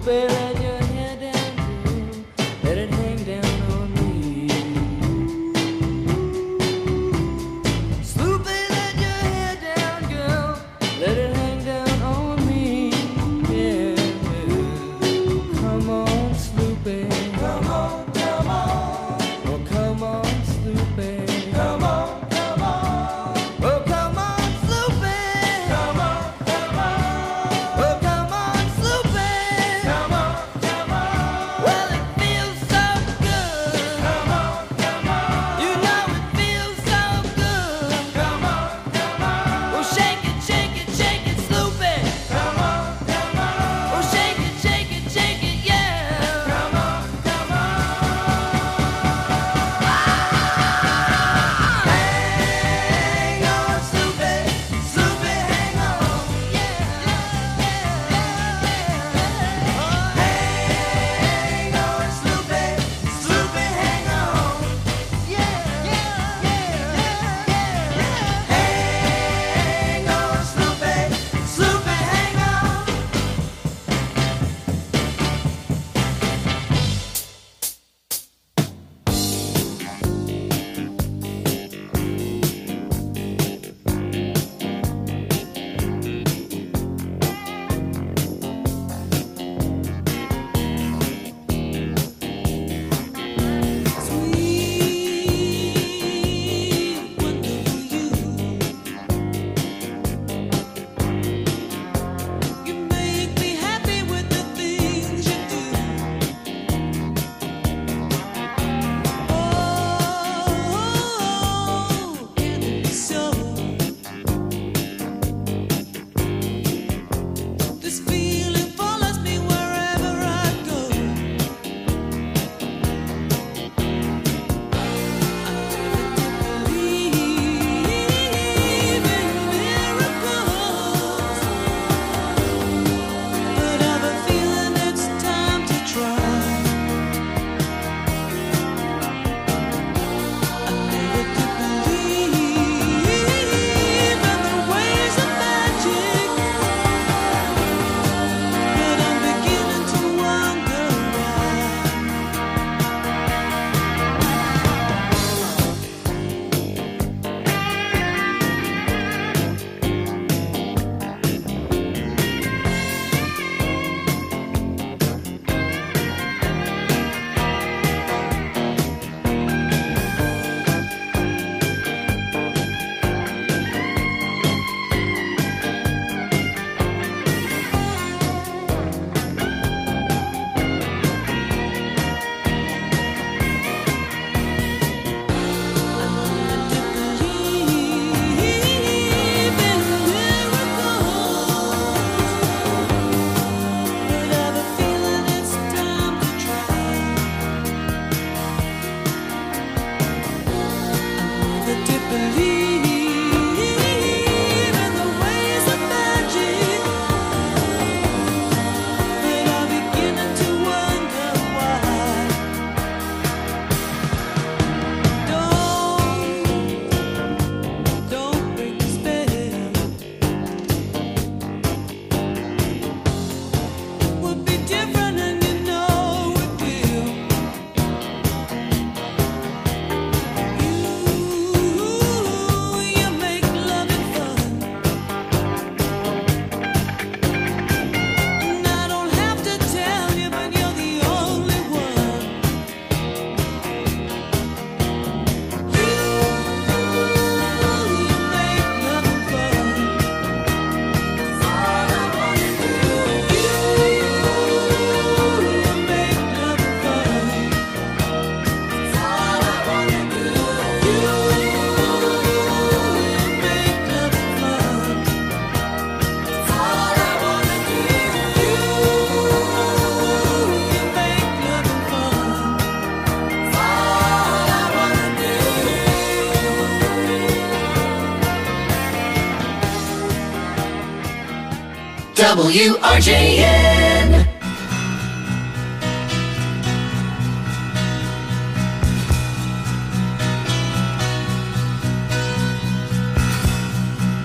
WRJN.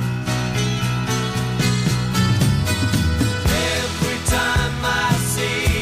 Every time I see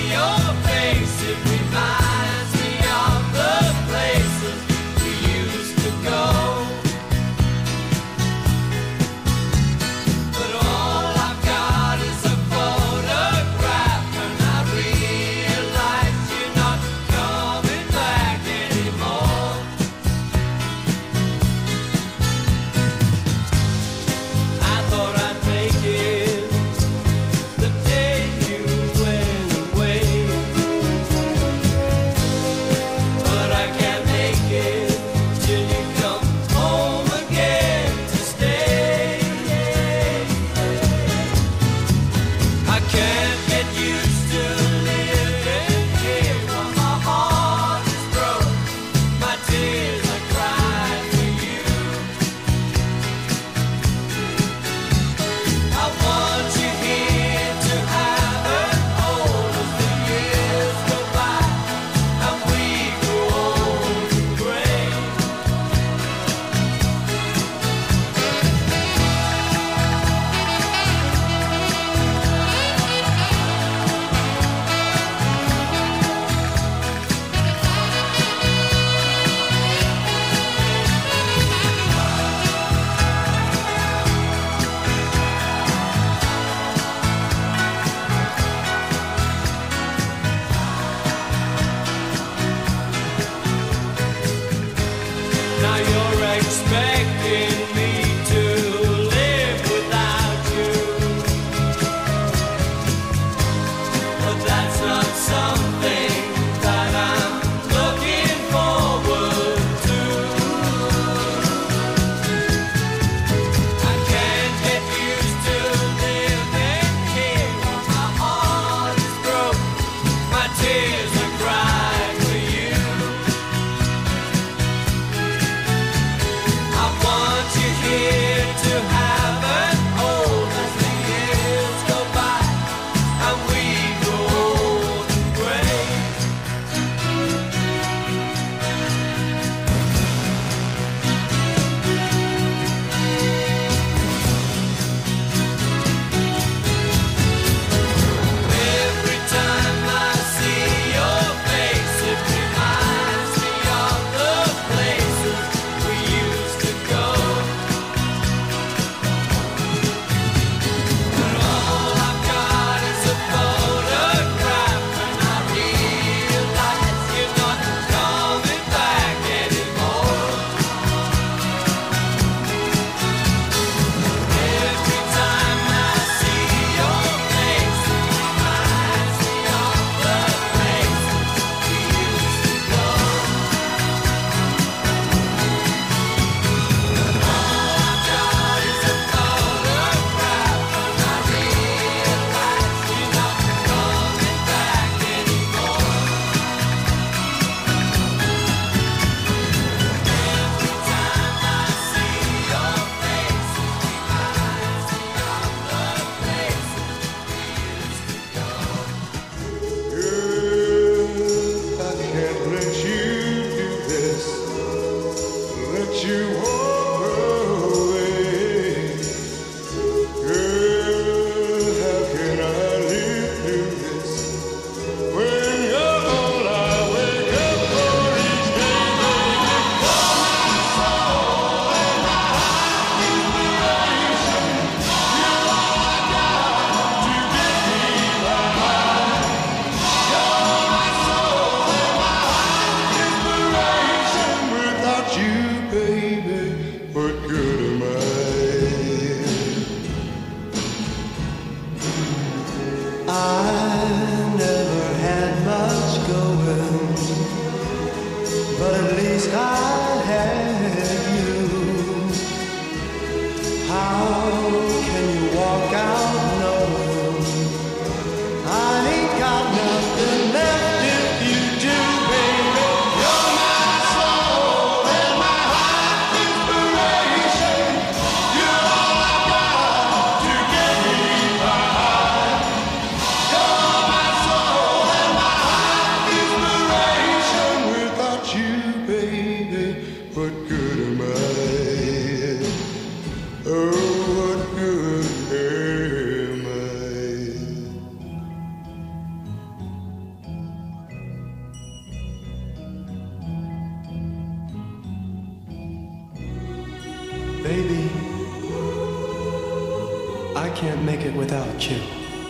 I can't make it without you.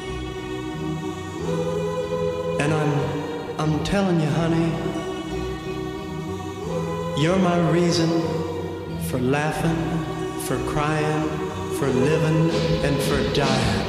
And I'm telling you, honey, you're my reason for laughing, for crying, for living, and for dying.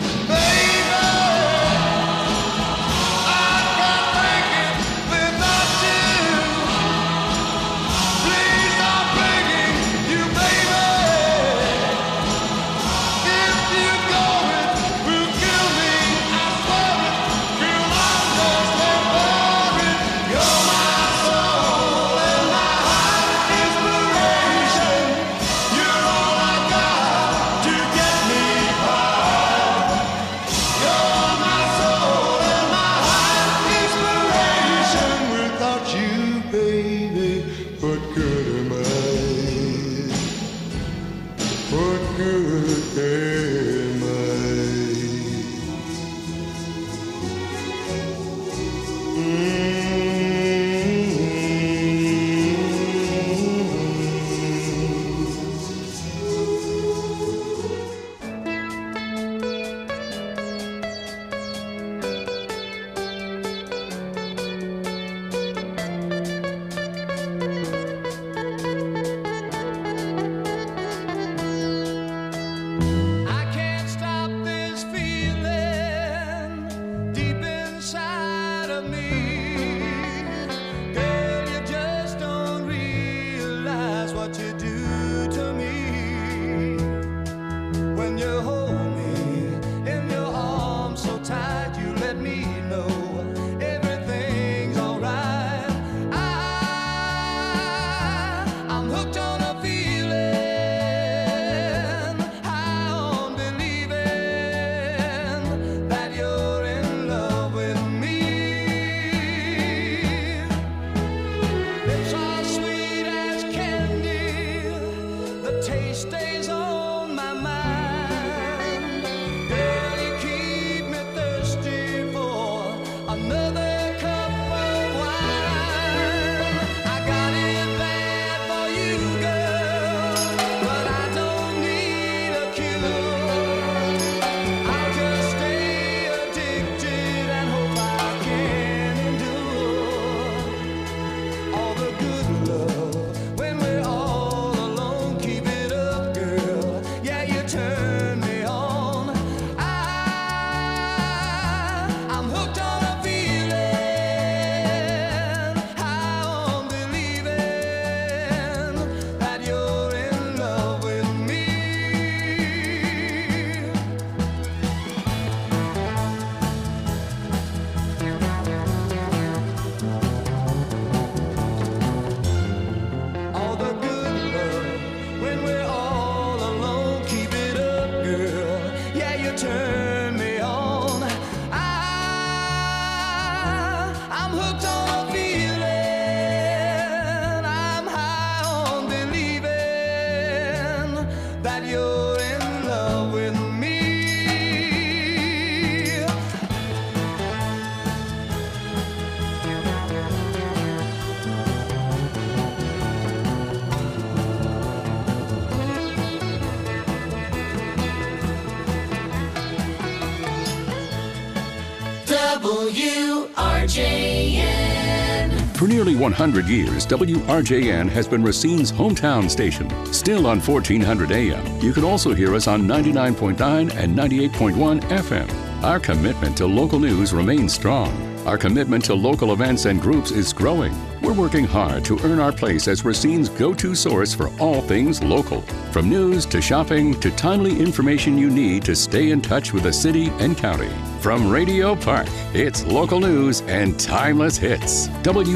For nearly 100 years, WRJN has been Racine's hometown station. Still on 1400 AM, you can also hear us on 99.9 and 98.1 FM. Our commitment to local news remains strong. Our commitment to local events and groups is growing. We're working hard to earn our place as Racine's go-to source for all things local. From news to shopping to timely information you need to stay in touch with the city and county. From Radio Park, it's local news and timeless hits.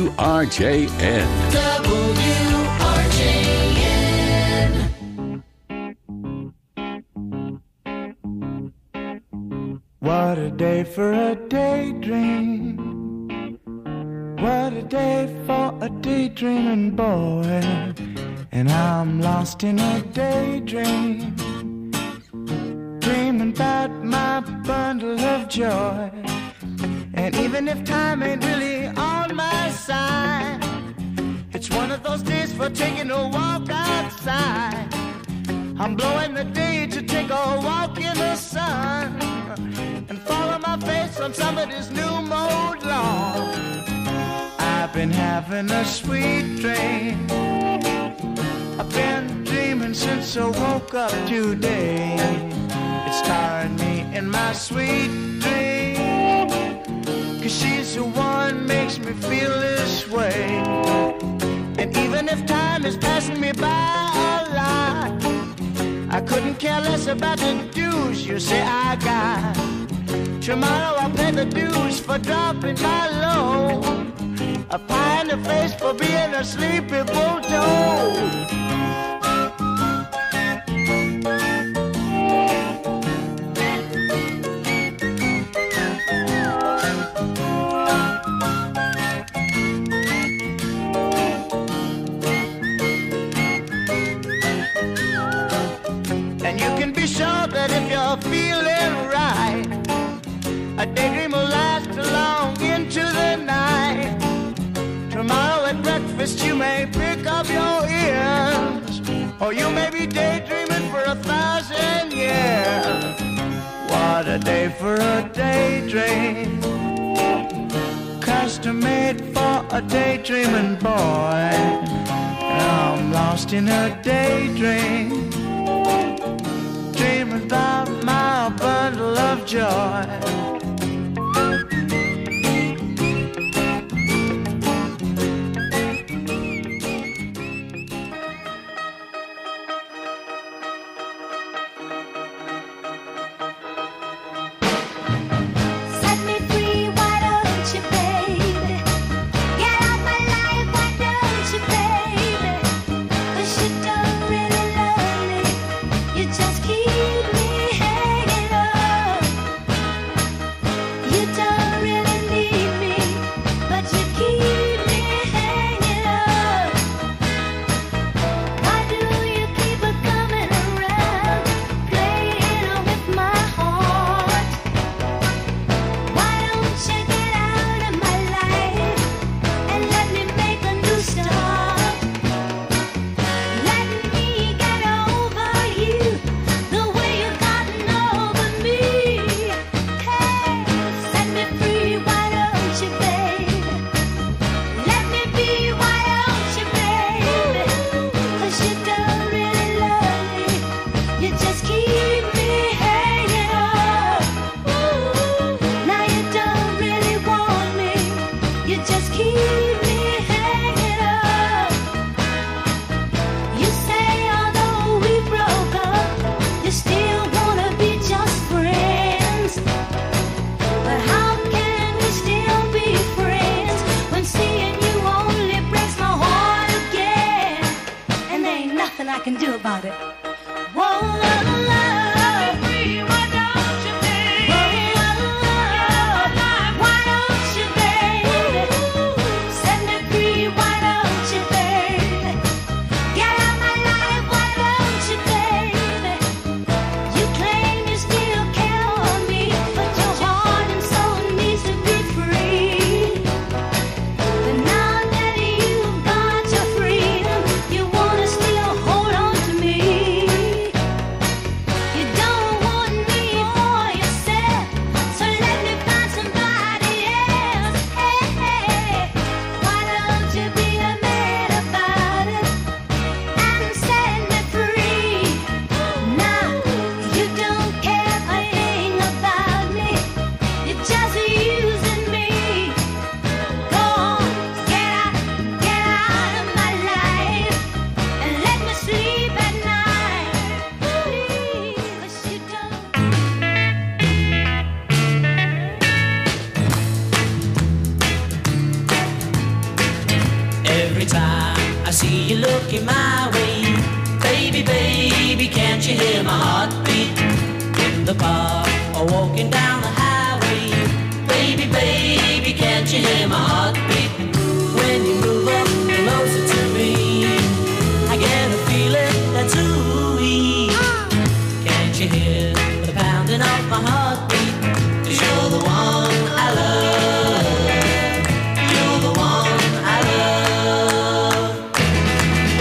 WRJN. What a day for a daydream. What a day for a daydreaming boy. And I'm lost in a daydream, dreaming about my bundle of joy. And even if time ain't really on my side, it's one of those days for taking a walk outside. I'm blowing the day to take a walk in the sun and follow my face on somebody's new mode lawn. I've been having a sweet dream. I've been dreaming since I woke up today. It's tiring me in my sweet dream, 'cause she's the one makes me feel this way. And even if time is passing me by a lot, I couldn't care less about the dues you say I got. Tomorrow I'll pay the dues for dropping my load, a pie in the face for being a sleepy bulldog. That if you're feeling right, a daydream will last long into the night. Tomorrow at breakfast you may pick up your ears, or you may be daydreaming for 1,000 years. What a day for a daydream, custom made for a daydreaming boy. I'm lost in a daydream, dreaming about my bundle of joy.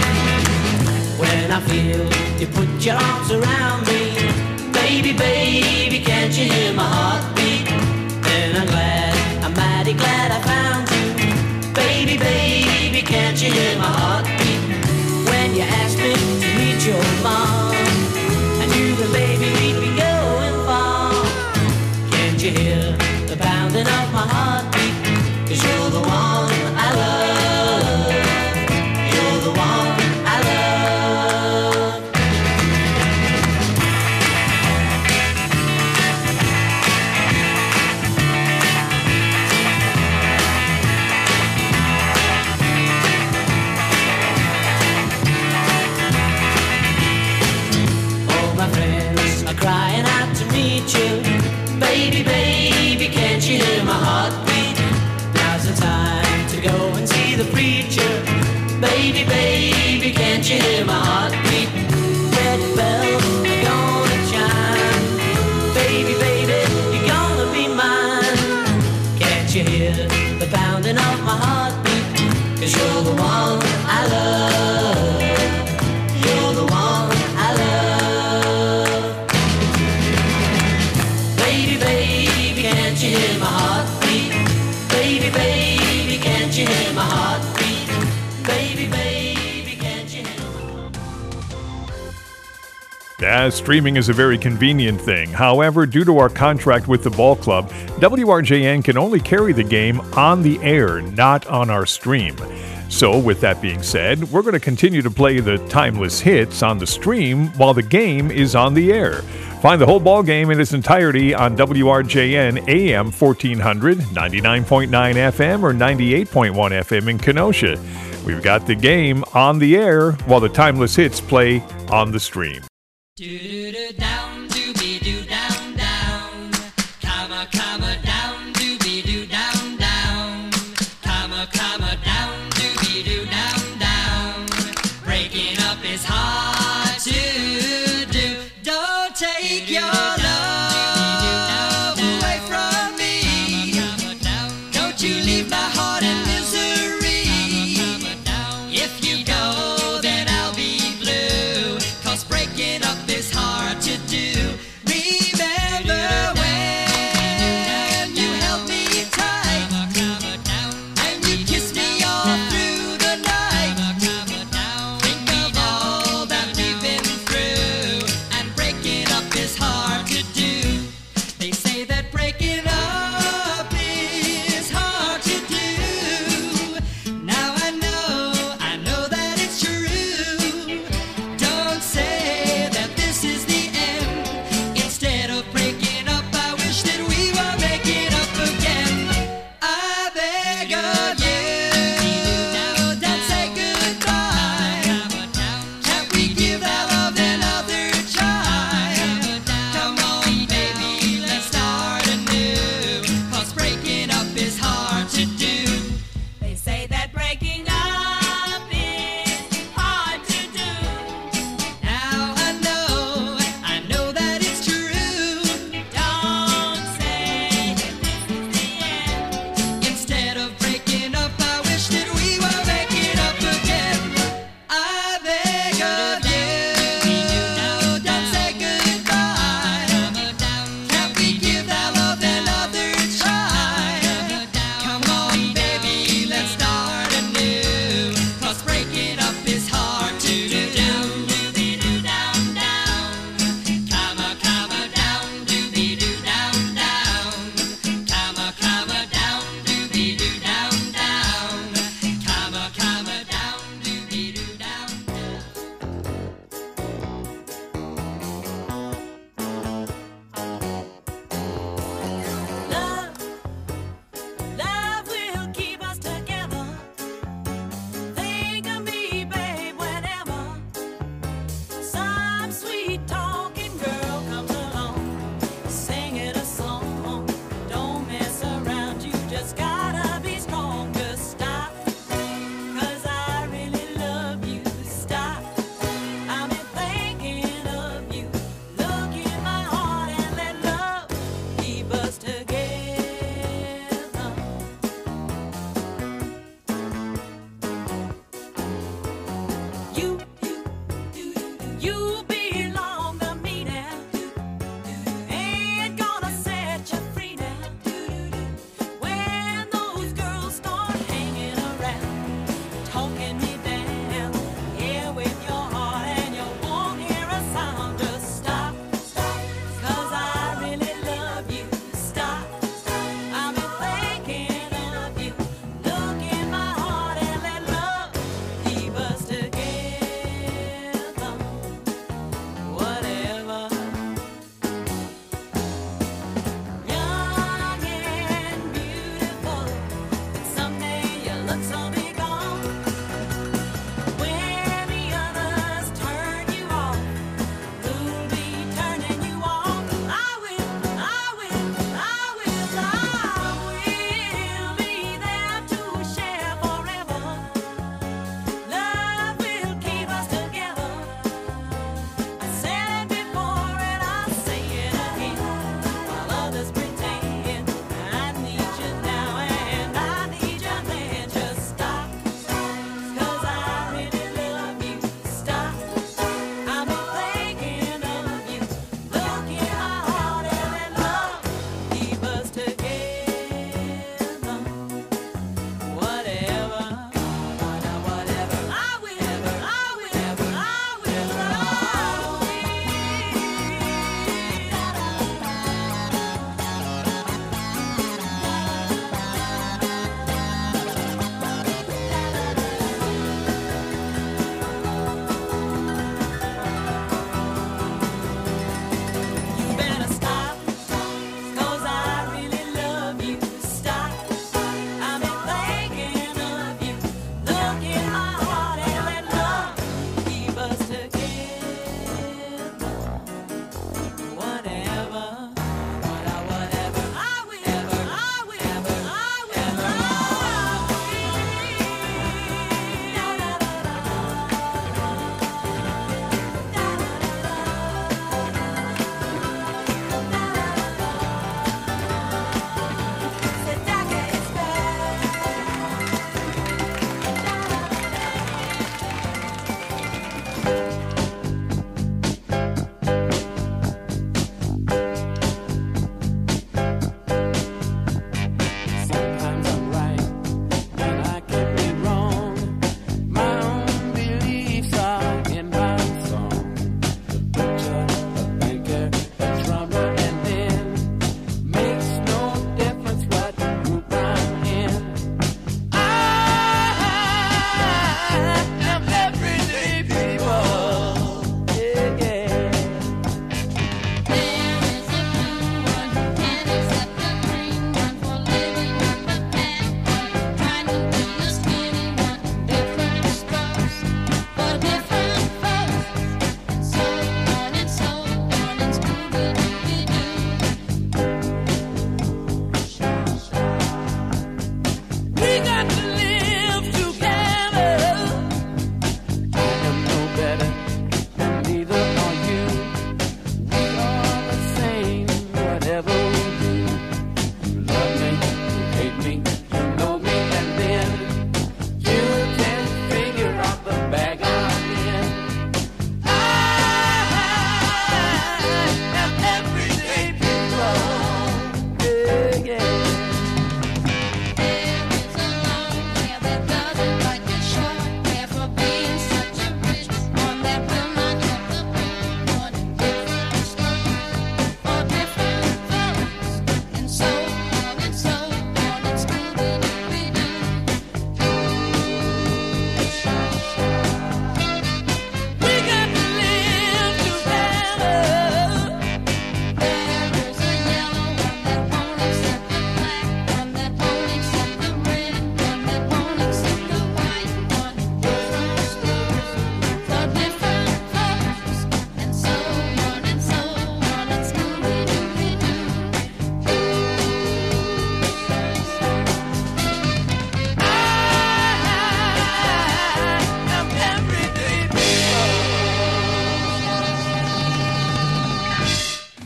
I feel you put your arms around me, baby, baby. you hear my heartbeat? And I'm mighty glad I found you. Baby, baby, can't you hear my heartbeat? When you asked me to meet your mom, I knew that baby we'd be going far. Can't you hear the pounding of my heartbeat? 'Cause you're the one I love. You're the one I love. All my friends are crying out to meet you. Baby, baby, can't you hear my heartbeat? Now's the time to go and see the preacher. Baby, baby, can't you hear my heartbeat? Wedding bells are gonna chime. Baby, baby, you're gonna be mine. Can't you hear the pounding of my heartbeat? 'Cause you're the one I love. You're the one I love. Baby, baby, can't you hear my heartbeat? Baby, baby, can't you hear my heartbeat? Baby, baby, can't you hear my heartbeat? Yeah, streaming is a very convenient thing. However, due to our contract with the ball club, WRJN can only carry the game on the air, not on our stream. So, with that being said, we're going to continue to play the timeless hits on the stream while the game is on the air. Find the whole ball game in its entirety on WRJN AM 1400, 99.9 FM, or 98.1 FM in Kenosha. We've got the game on the air while the timeless hits play on the stream. Down, doobie-doo, down, down. Comma, down, doobie-doo, down, down. Comma, down, doobie-doo, down, down. Breaking up is hard to do. Don't take your love away from me. Don't you leave my heart in misery. If you go, then I'll be blue. 'Cause breaking up is hard to do. Remember when you held me tight and you kissed me all through the night. Think of all that we've been through, and breaking up is hard to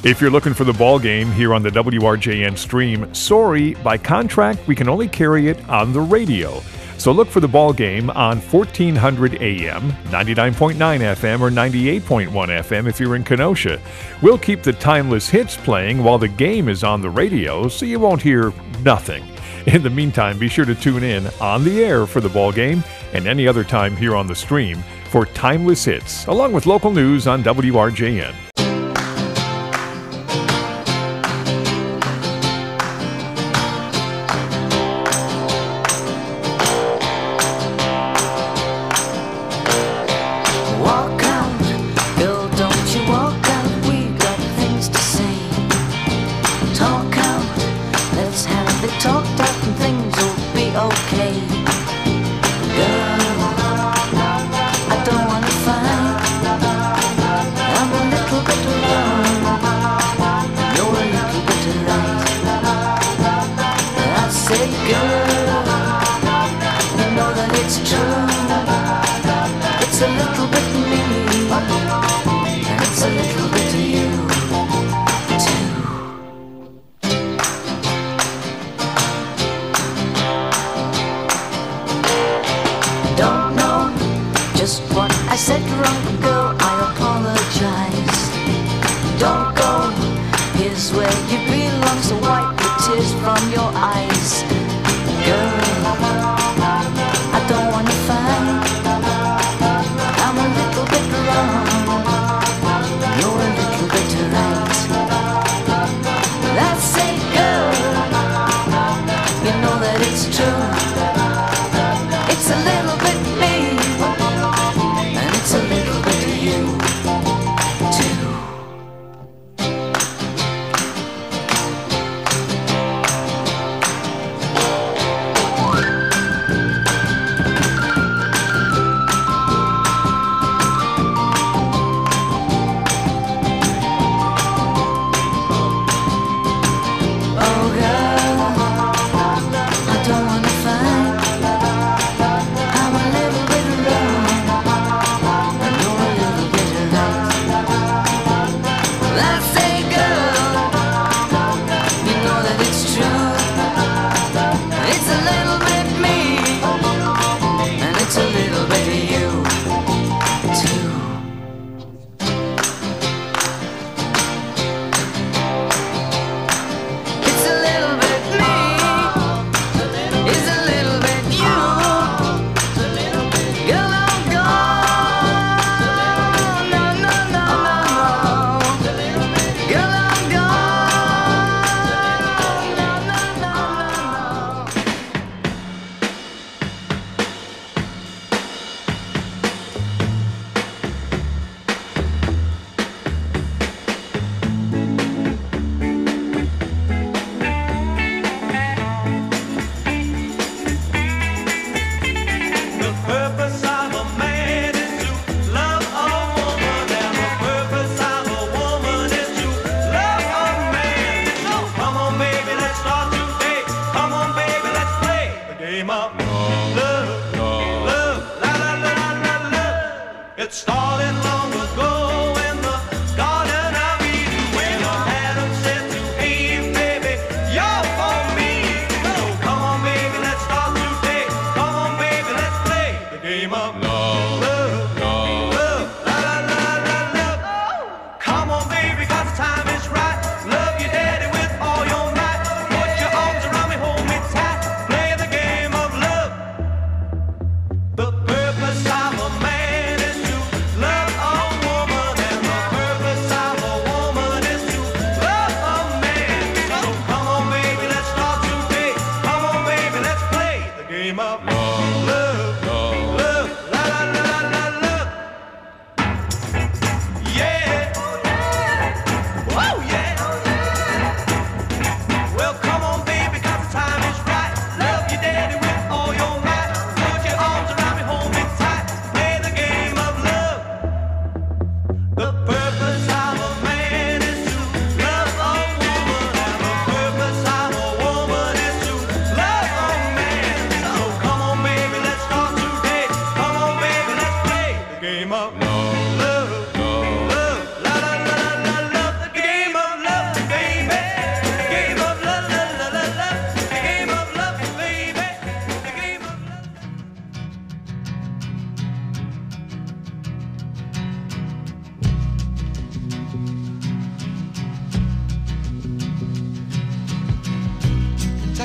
If you're looking for the ball game here on the WRJN stream, sorry, by contract, we can only carry it on the radio. So look for the ball game on 1400 AM, 99.9 FM, or 98.1 FM if you're in Kenosha. We'll keep the timeless hits playing while the game is on the radio, so you won't hear nothing. In the meantime, be sure to tune in on the air for the ball game and any other time here on the stream for timeless hits, along with local news on WRJN.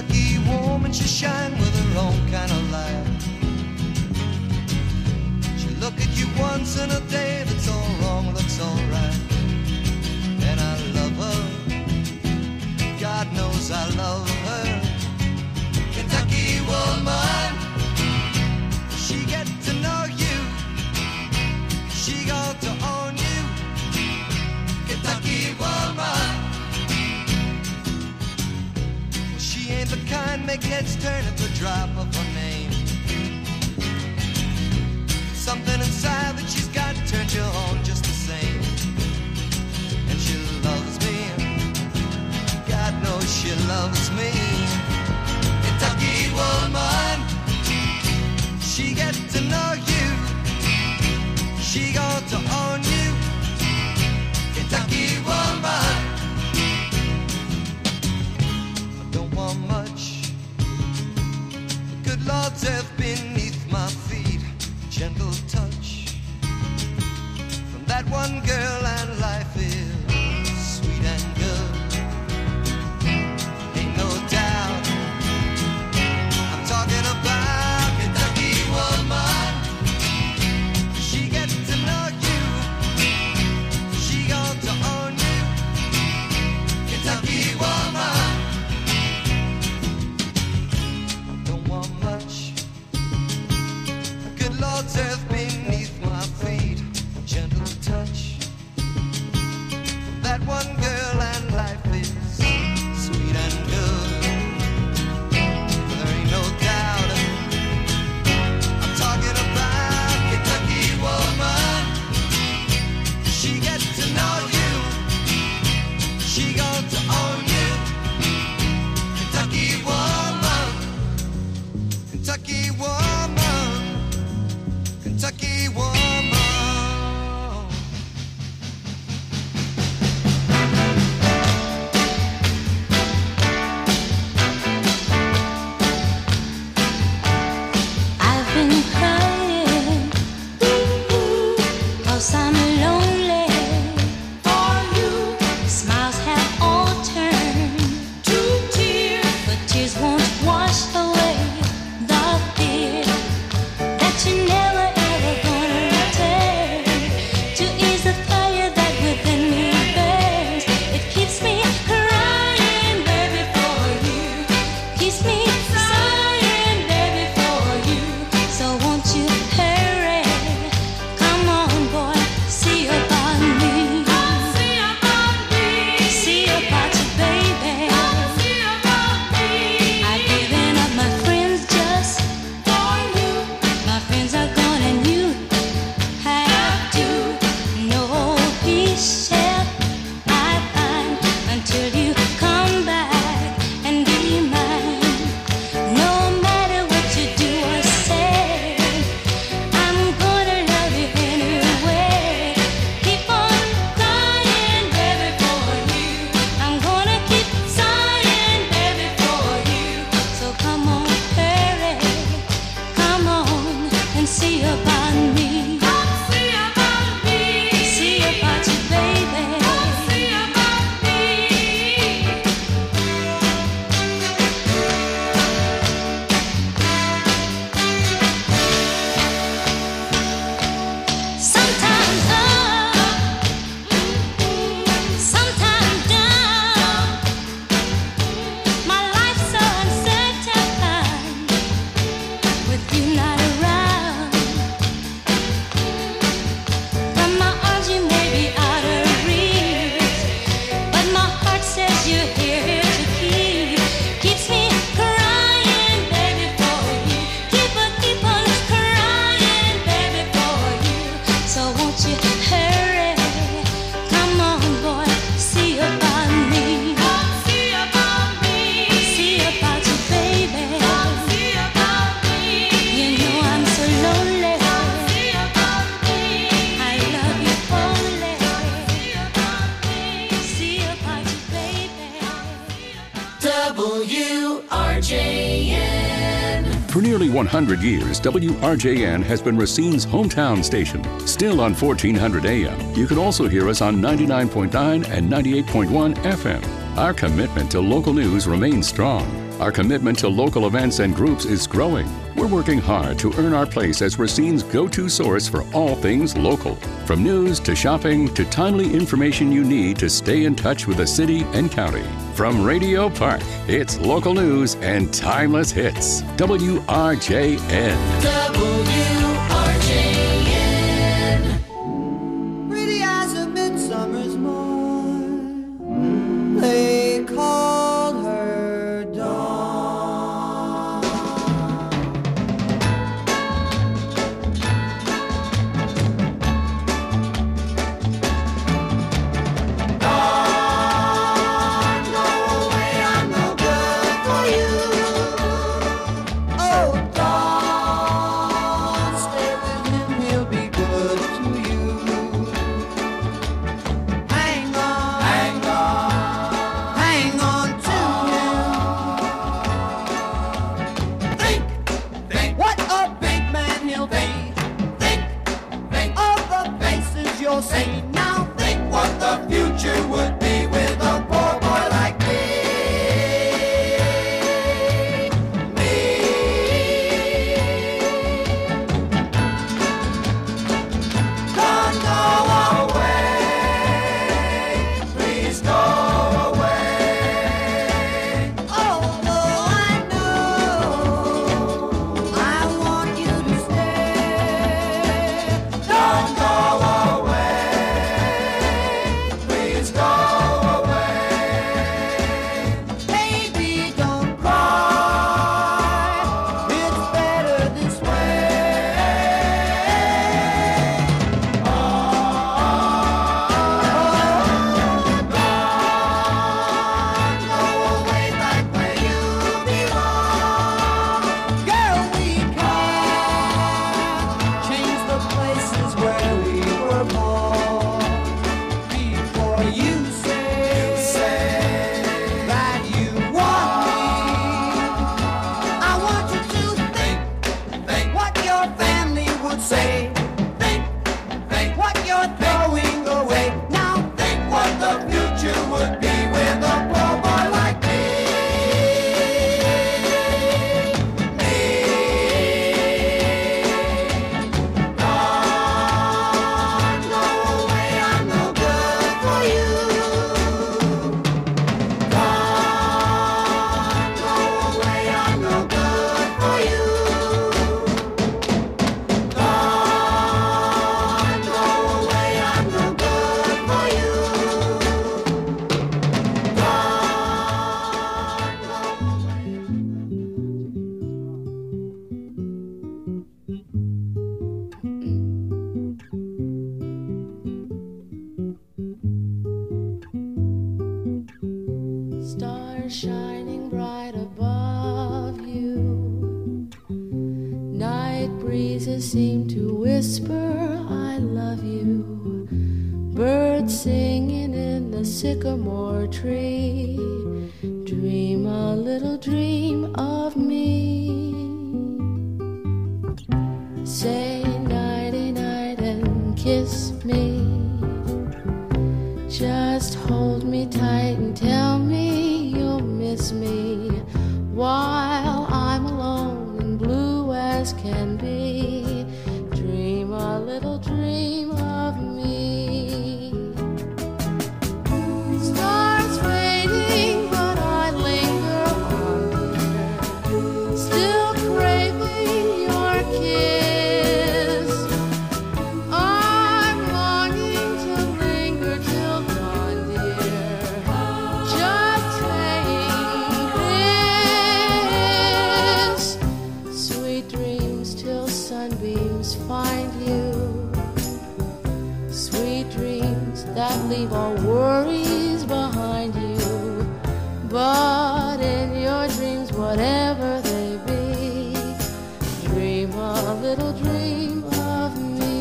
Kentucky woman, she shine with her own kind of light. She look at you once in a day, that's all wrong, looks all right. And I love her, God knows I love her. Kentucky woman, she get to know you, she got to own you. Kentucky woman, well, she ain't the kind make heads turn at the drop of her name. Something inside that she's got turns you on just the same. And she loves me, God knows she loves me. Kentucky woman, she get to know you, she got to own you. Kentucky woman, I don't want much, the good Lord's earth beneath my feet, gentle touch from that one girl, and life is sweet and good. Ain't no doubt I'm talking about Kentucky woman. She gets to know you, she got to own you. Kentucky woman, don't want much, the good Lord's earth beneath my feet, gentle touch from that one girl, and life is sweet and good. There ain't no doubt I'm talking about Kentucky woman. She gets to know you, she got to own you. Kentucky woman, Kentucky woman, Kentucky woman. I've been crying, 'cause I'm lonely for you. Smiles have all turned to tears, but tears won't wash away the fear that you're never ever gonna return. To ease the fire that within me burns, it keeps me crying, baby, for you. Keeps me sighing, baby, for you. So won't you hurry? Come on, boy, see about me. See about me. See about you, baby. See about me. I've given up my friends just for you. My friends are gone and you have to know peace shall I find until you come back and be mine. No matter what you do or say, I'm gonna love you anyway. Keep on crying, baby, for you. I'm gonna keep sighing, baby, for you. So come on, hurry, come on and see about me. See about me. See about you, baby. See about me. Sometimes up, sometimes down. My life's so uncertain with you not around. From my arms you may be out of reach, but my heart says you're here to keep. Keeps me crying, baby, for you. Keep on crying, baby, for you. So won't you hurry? Come on, boy, see about me. See about me. See about you, baby. See about me. You know I'm so lonely. See about me. I love you only. See about me. See about you, baby. WRJN. For nearly 100 years, WRJN has been Racine's hometown station. Still on 1400 AM, you can also hear us on 99.9 and 98.1 FM. Our commitment to local news remains strong. Our commitment to local events and groups is growing. We're working hard to earn our place as Racine's go-to source for all things local. From news to shopping to timely information you need to stay in touch with the city and county. From Radio Park, it's local news and timeless hits. WRJN. WRJN. Pretty as a midsummer's morn, they called her Dawn. Dawn, go away, I'm no good for you. Oh, Dawn, stay with him, he'll be good to you. Hang on, hang on to him. Think, what a big man he'll be. Think of the faces you'll see. Now think what the future would be with a poor boy like me. Don't go away, please go away. Although I know I want you to stay. Don't go away, please go away. Baby, don't cry, it's better this way. Go away back where you belong. Girl, we can't change the places where we were born. Before you say that you want me, I want you to think what your family would say. Think what you're throwing away. Now think what the future would be with a poor boy like me. Don't go away, I'm no good for you. Don't go away, I'm no good for you. Don't go away, I'm no good for you. Stars shining bright above you. Night breezes seem to whisper, I love you. Birds singing in the sycamore tree. Dream a little dream of me. Say nighty night and kiss me. Just hold me tight and tell me you'll miss me while I'm alone and blue as can be. Dream a little dream of me. Stars fading, but I linger on, dear. Still craving your kiss. I'm longing to linger till dawn, dear. Just saying this. Sweet dreams till sunbeams find you. Sweet dreams that leave all worries behind you. But in your dreams, whatever they be, dream a little dream of me.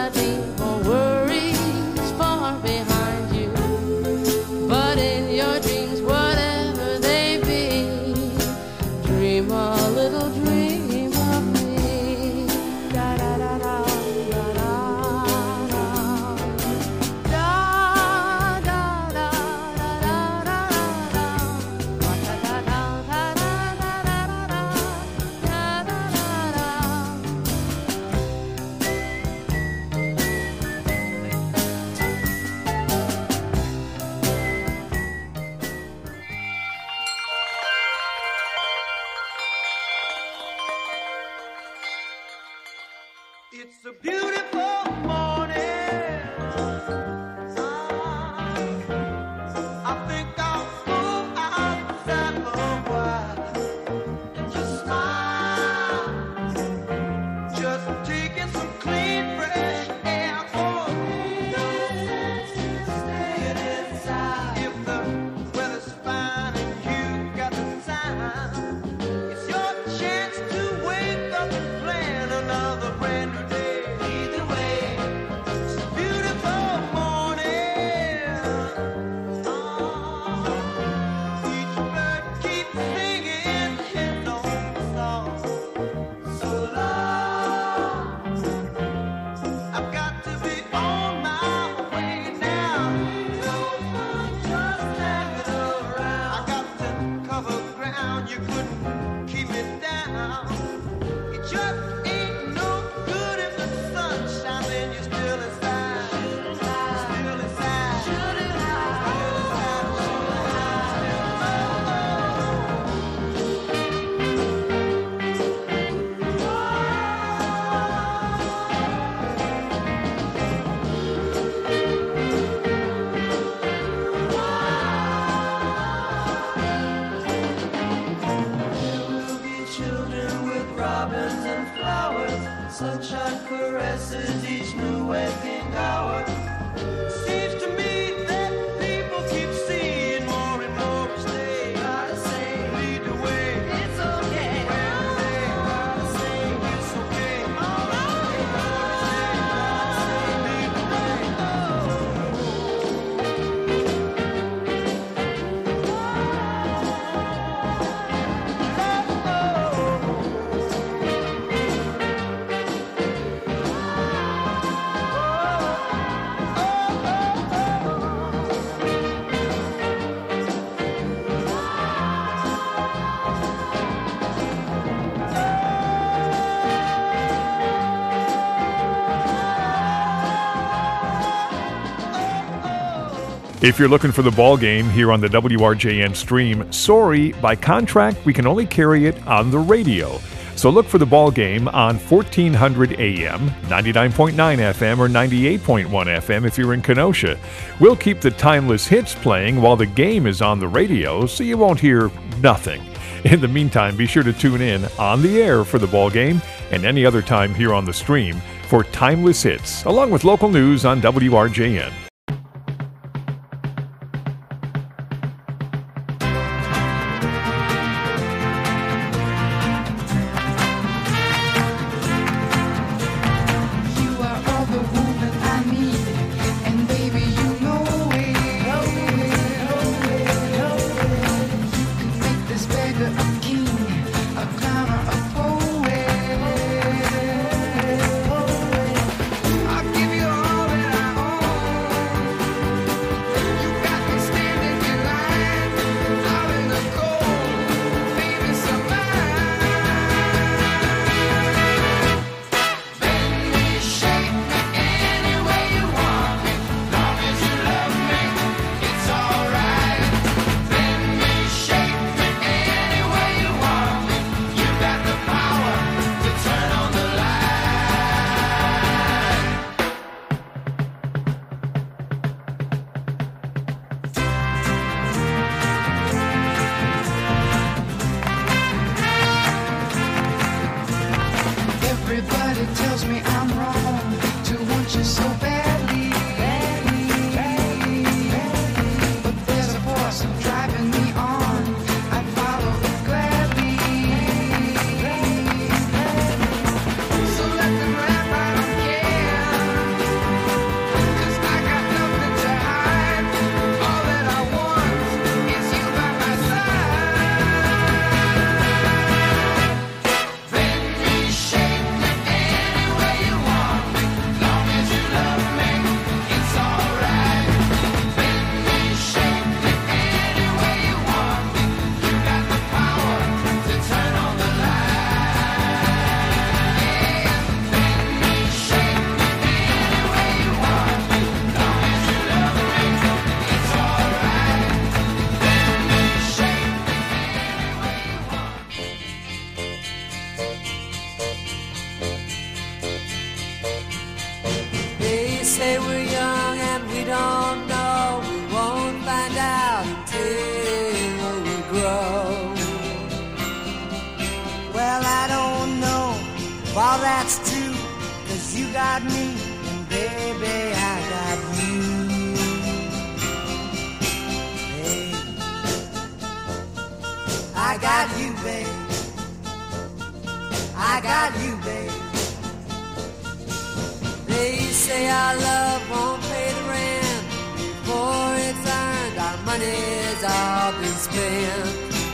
might leave more worries far behind you. But in your dreams, whatever they be, dream a little dream of me. Da da da da da da da. Da da da da da da da. Da da da da da da da da da da. It's a beautiful morning. I think I'll go outside for a while and just smile. Just taking some clean, fresh air for me. Staying inside. If the weather's fine and you got the time, it's your chance to wake up and plan another brand new day. Either way, it's a beautiful morning. Each bird keeps singing his own song. So long, I've got to be on my way now. No fun just hanging around. I got to cover ground. You couldn't keep me down. It just ain't no good if the sun shines and you're still inside. Still inside. Still children with robins and flowers, sunshine caresses each new waking hour. Seems to me that people keep seeing more and more each day. Gotta say, lead the way. It's okay. Gotta say, it's okay. All right. Gotta say, lead the If you're looking for the ball game here on the WRJN stream, sorry, by contract, we can only carry it on the radio. So look for the ball game on 1400 AM, 99.9 FM, or 98.1 FM if you're in Kenosha. We'll keep the timeless hits playing while the game is on the radio, so you won't hear nothing. In the meantime, be sure to tune in on the air for the ball game and any other time here on the stream for timeless hits, along with local news on WRJN. I'll give you all that I own. say we're young and we don't know. We won't find out until we grow. Well, I don't know if all that's true, 'cause you got me and baby I got you. Hey, I got you, babe. I got you, babe. They say our love won't pay the rent before it's earned. Our money's all been spent.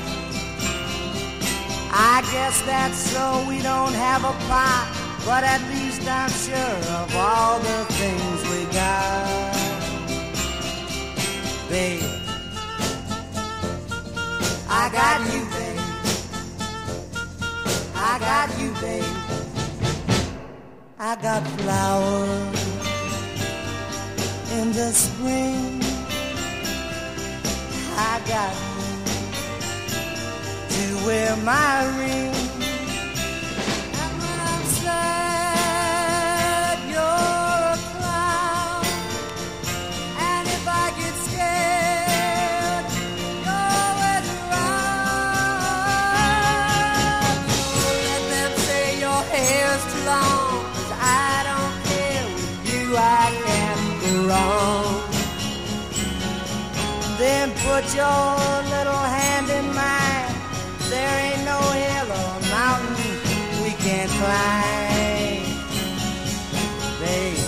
I guess that's so we don't have a pot, but at least I'm sure of all the things we got. Babe, I got you, babe. I got you, babe. I got flowers in the spring. I got you to wear my ring. And when I'm sad, you're a clown. And if I get scared, you're always around. So let them say your hair's too long. I don't care, with you I can't go wrong. Then put your little hand in mine. There ain't no hill or mountain we can't climb. Babe,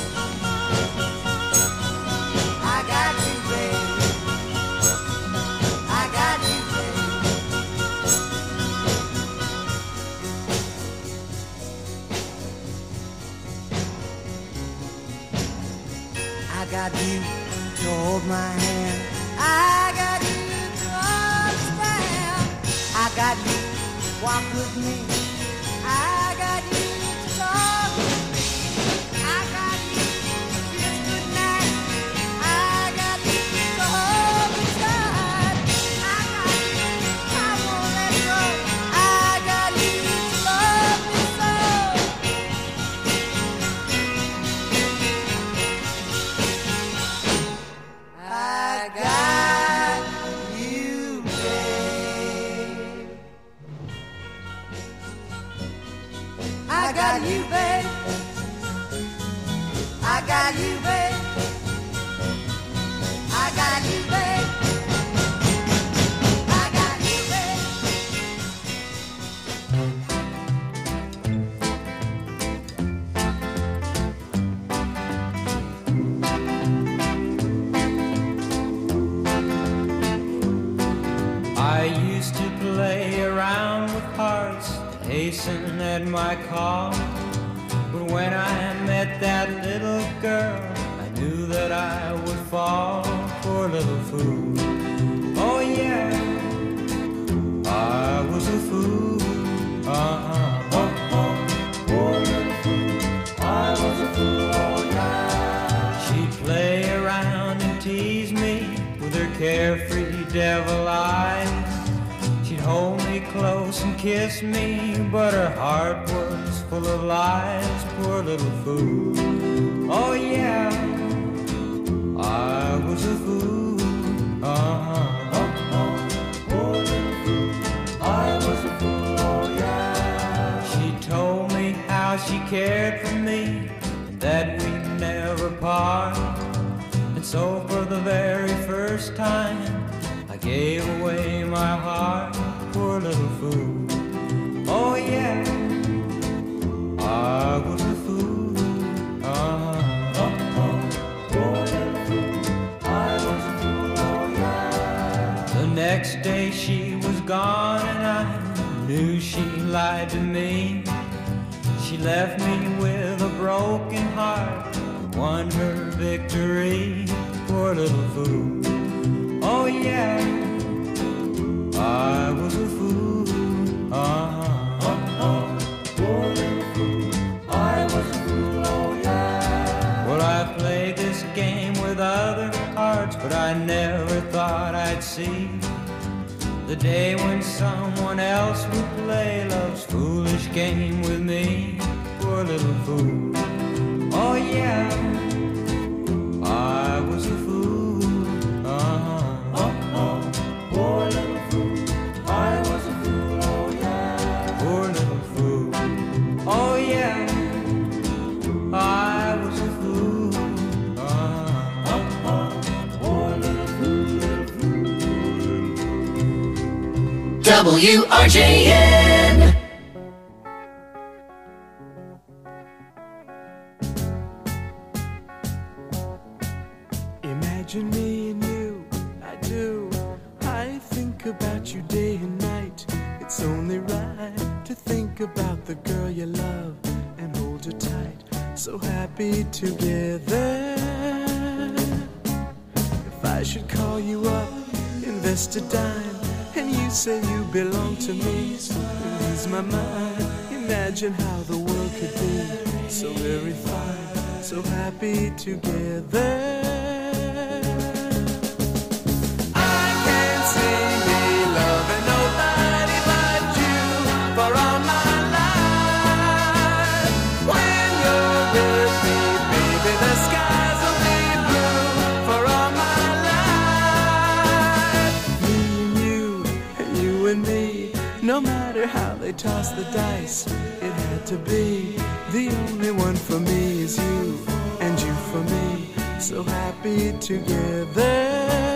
I got you, babe. I got you, babe. I got you to hold my hand. I got you to understand. I got you to walk with me. I got you to talk with me. I got you to kiss goodnight. I got you to hold me tight. I got you, I won't let go. I got you to love me so. I got you, babe. I got you, babe. I got you, babe. I got you, babe. I got you, babe. I used to play around with hearts, hasten at my call. But when I met that little girl, I knew that I would fall. Poor little fool. Oh yeah, I was a fool. Uh-huh. Poor little fool. I was a fool. Oh yeah. She'd play around and tease me with her carefree devil eyes. She'd hold me close and kiss me, but her heart was full of lies. Poor little fool. Oh yeah, I was a fool. Uh-huh. Poor little fool. I was a fool. Oh yeah. She told me how she cared for me and that we'd never part. And so for the very first time I gave away my heart. Poor little fool. Oh yeah, I was a fool. Poor little fool. I was a fool. Oh yeah. The next day she was gone and I knew she lied to me. She left me with a broken heart, won her victory. Poor little fool. Oh yeah, I was a fool. Poor little fool. I was a fool. Oh yeah. Well, I played this game with other hearts, but I never thought I'd see the day when someone else would play love's foolish game with me. Poor little fool. Oh yeah, WRJN. Imagine me and you, I do. I think about you day and night. It's only right to think about the girl you love and hold her tight. So happy together. If I should call you up, invest a dime, and you say you belong to me, lose my mind. Imagine how the world could be so very fine, so happy together. No matter how they toss the dice, it had to be. The only one for me is you, and you for me, so happy together.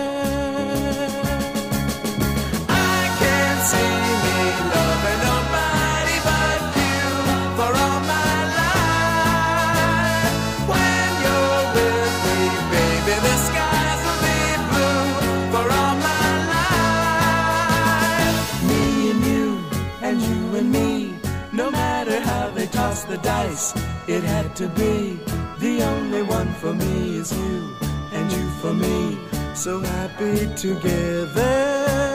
I can't see me loving nobody but you for all my life. When you're with me, baby, the skies will be blue for all my and you and me. No matter how they toss the dice, it had to be. The only one for me is you, and you for me, so happy together.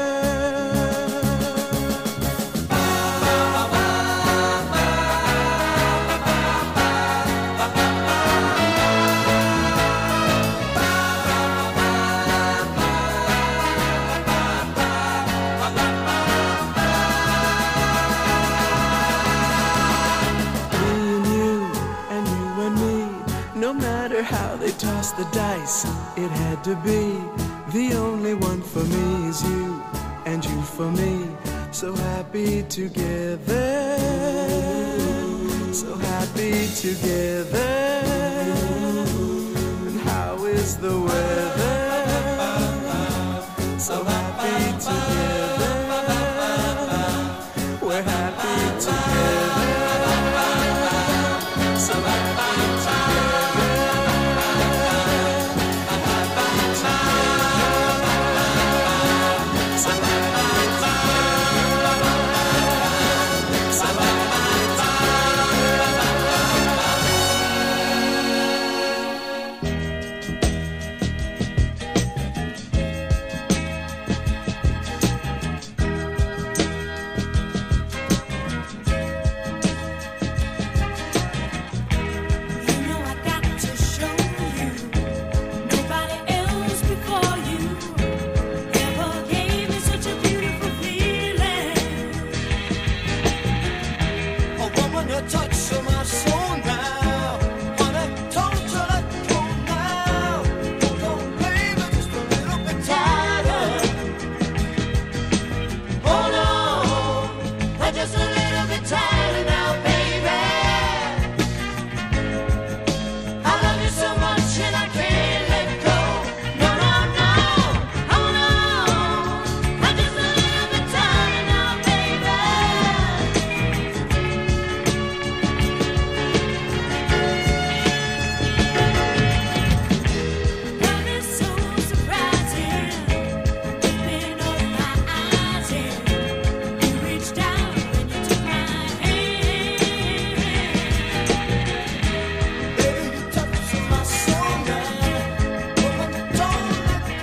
No matter how they toss the dice, it had to be. The only one for me is you, and you for me, so happy together. So happy together. And how is the world?